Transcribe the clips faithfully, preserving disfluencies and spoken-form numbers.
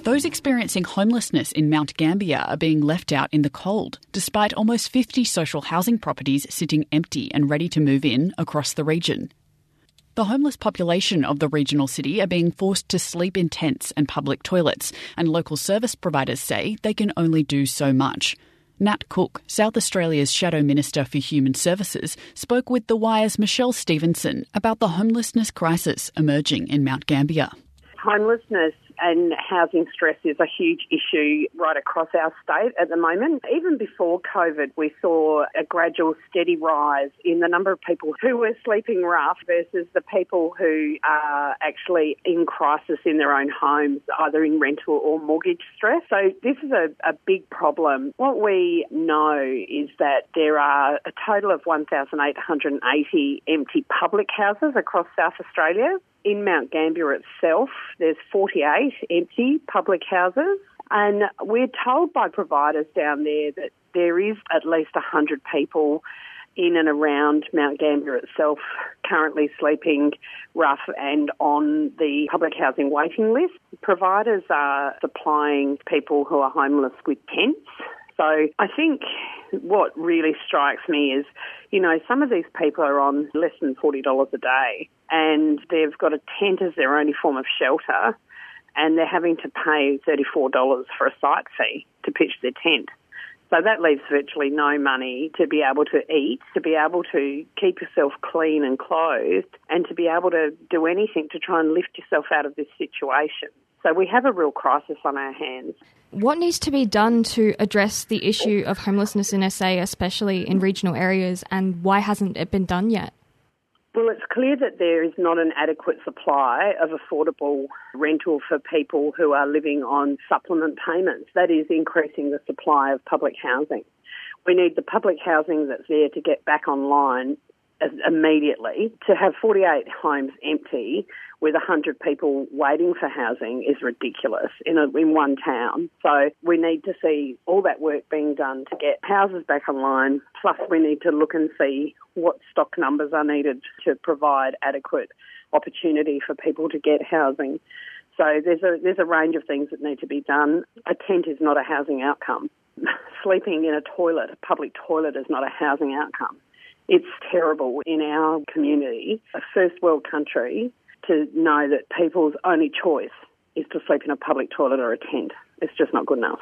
Those experiencing homelessness in Mount Gambier are being left out in the cold, despite almost fifty social housing properties sitting empty and ready to move in across the region. The homeless population of the regional city are being forced to sleep in tents and public toilets, and local service providers say they can only do so much. Nat Cook, South Australia's Shadow Minister for Human Services, spoke with The Wire's Michelle Stevenson about the homelessness crisis emerging in Mount Gambier. Homelessness and housing stress is a huge issue right across our state at the moment. Even before COVID, we saw a gradual, steady rise in the number of people who were sleeping rough versus the people who are actually in crisis in their own homes, either in rental or mortgage stress. So this is a, a big problem. What we know is that there are a total of one thousand eight hundred eighty empty public houses across South Australia. In Mount Gambier itself, there's forty-eight empty public houses, and we're told by providers down there that there is at least one hundred people in and around Mount Gambier itself currently sleeping rough and on the public housing waiting list. Providers are supplying people who are homeless with tents. So I think what really strikes me is, you know, some of these people are on less than forty dollars a day and they've got a tent as their only form of shelter and they're having to pay thirty-four dollars for a site fee to pitch their tent. So that leaves virtually no money to be able to eat, to be able to keep yourself clean and clothed, and to be able to do anything to try and lift yourself out of this situation. So we have a real crisis on our hands. What needs to be done to address the issue of homelessness in S A, especially in regional areas, and why hasn't it been done yet? Well, it's clear that there is not an adequate supply of affordable rental for people who are living on supplement payments. That is increasing the supply of public housing. We need the public housing that's there to get back online immediately. To have forty-eight homes empty with one hundred people waiting for housing is ridiculous in, a, in one town. So we need to see all that work being done to get houses back online, plus we need to look and see what stock numbers are needed to provide adequate opportunity for people to get housing. So there's a, there's a range of things that need to be done. A tent is not a housing outcome. Sleeping in a toilet, a public toilet, is not a housing outcome. It's terrible in our community, a first world country, to know that people's only choice is to sleep in a public toilet or a tent. It's just not good enough.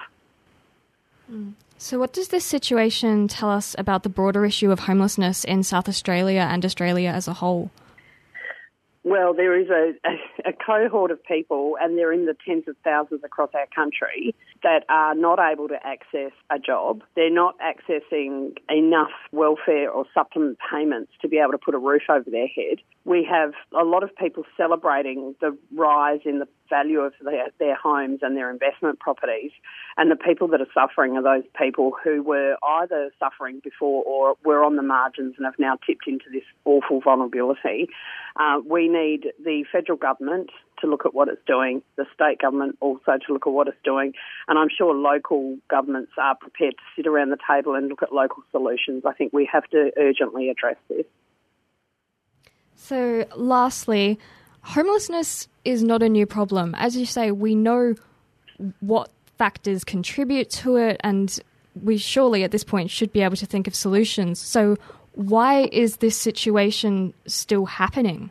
Mm. So what does this situation tell us about the broader issue of homelessness in South Australia and Australia as a whole? Well, there is a, a, a cohort of people, and they're in the tens of thousands across our country, that are not able to access a job. They're not accessing enough welfare or supplement payments to be able to put a roof over their head. We have a lot of people celebrating the rise in the value of their, their homes and their investment properties, and the people that are suffering are those people who were either suffering before or were on the margins and have now tipped into this awful vulnerability. Uh, we need the federal government to look at what it's doing, the state government also to look at what it's doing, and I'm sure local governments are prepared to sit around the table and look at local solutions. I think we have to urgently address this. So lastly, homelessness is not a new problem. As you say, we know what factors contribute to it, and we surely at this point should be able to think of solutions. So why is this situation still happening?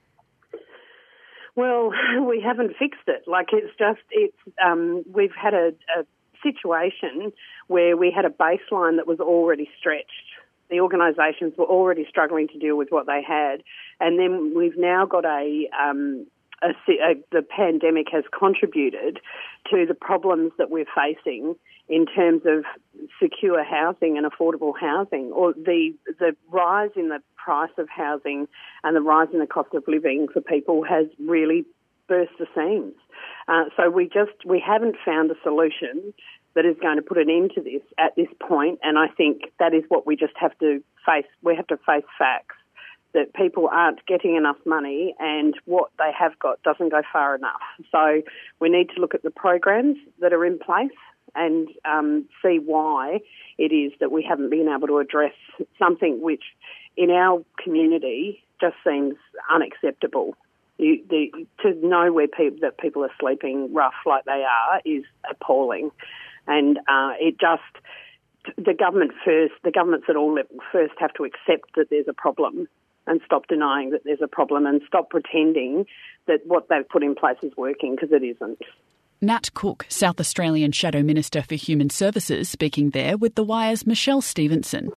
Well, we haven't fixed it. Like, it's just, it's, um, we've had a, a situation where we had a baseline that was already stretched. The organisations were already struggling to deal with what they had. And then we've now got a, um, a, a the pandemic has contributed to the problems that we're facing in terms of secure housing and affordable housing, or the the rise in the price of housing and the rise in the cost of living for people has really burst the seams. Uh, so we just we haven't found a solution that is going to put an end to this at this point, and I think that is what we just have to face. We have to face facts that people aren't getting enough money and what they have got doesn't go far enough. So we need to look at the programs that are in place and um, see why it is that we haven't been able to address something which in our community just seems unacceptable. You, the, to know where people, that people are sleeping rough like they are is appalling. And uh, it just, the government first, the governments at all levels first have to accept that there's a problem and stop denying that there's a problem and stop pretending that what they've put in place is working, because it isn't. Nat Cook, South Australian Shadow Minister for Human Services, speaking there with The Wire's Michelle Stevenson.